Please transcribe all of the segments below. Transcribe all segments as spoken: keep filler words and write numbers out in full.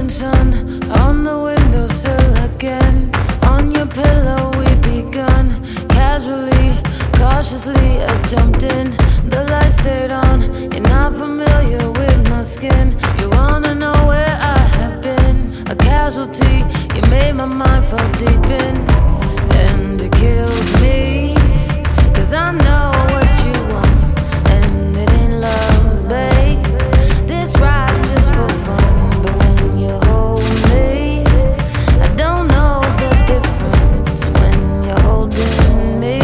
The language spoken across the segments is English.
Brooklyn sun on the windowsill again. On your pillow we begun. Casually, cautiously I jumped in. The light stayed on. You're not familiar with my skin. You wanna know where I have been. A casualty, you made my mind fall deep in. And it kills me, cause I know what you want. And it ain't love, babe. This ride's just for fun. But when you hold me, I don't know the difference when you're holding me.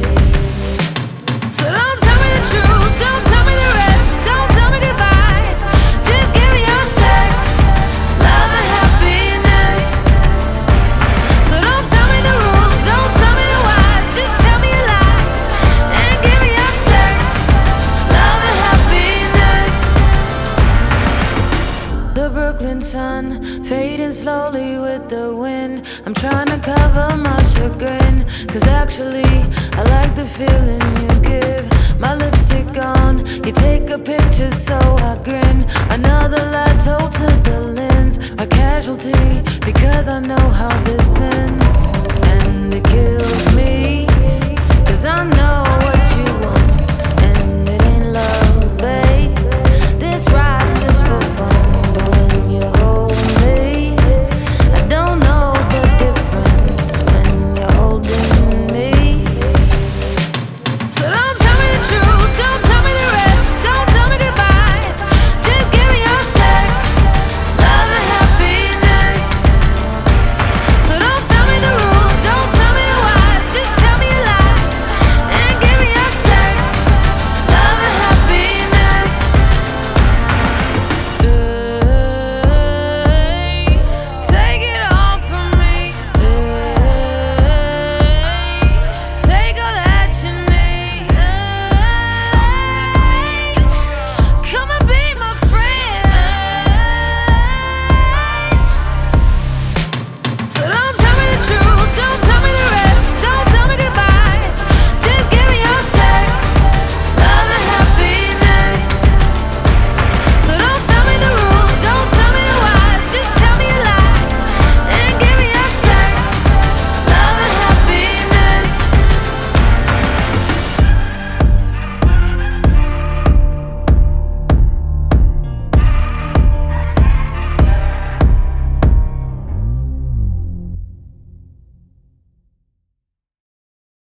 So don't tell me the truth, don't tell me the rest, don't tell me goodbye. Just give me your sex, love and happiness. So don't tell me the rules, don't tell me the whys, just tell me a lie and give me your sex, love and happiness. The Brooklyn sun fading slowly with the wind. I'm trying to cover my chagrin, cause actually I like the feeling you give. My lipstick on, you take a picture so